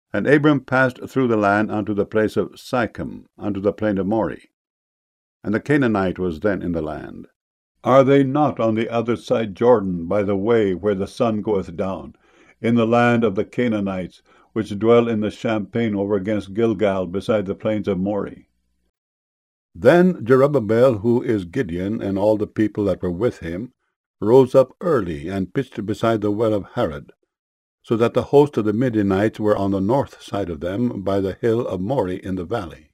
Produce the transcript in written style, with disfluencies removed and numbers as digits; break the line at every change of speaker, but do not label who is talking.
And Abram passed through the land unto the place of Sichem, unto the plain of Moreh. And the Canaanite was then in the land. Are they not on the other side Jordan, by the way where the sun goeth down, in the land of the Canaanites, which dwell in the champaign over against Gilgal, beside the plains of Moreh? Then Jerubbaal, who is Gideon, and all the people that were with him, rose up early, and pitched beside the well of Harod, so that the host of the Midianites were on the north side of them, by the hill of Moreh in the valley.